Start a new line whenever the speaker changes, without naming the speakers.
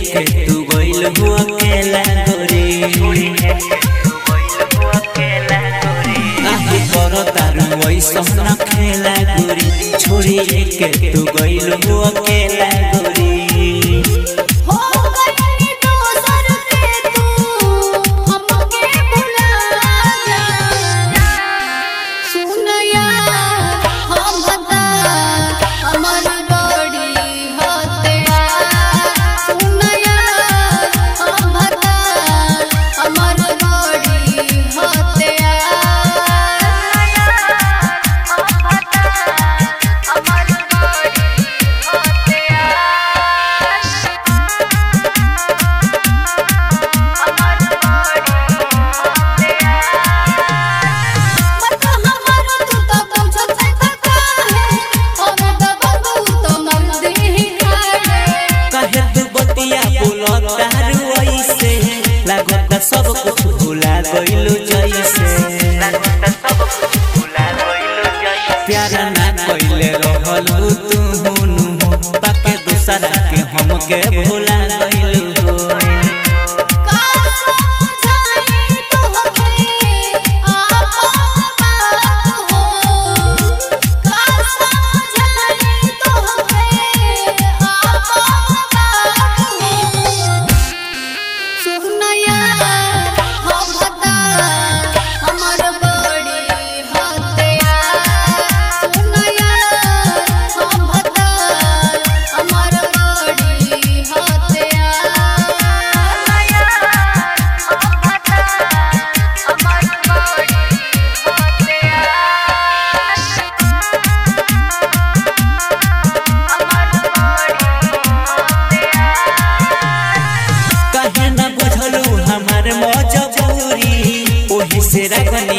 के तू गइल हो अकेला गोरी आही करो तारू ऐसा न खेला गोरी छोड़ी के तू गइल हो अकेला गोरी सब कुछ भुला गइलू जैसे प्यार ना कइले रहलू तू हुनु बाके दूसरा के हमके भुला गइलू मजबूरी ओही से रखनी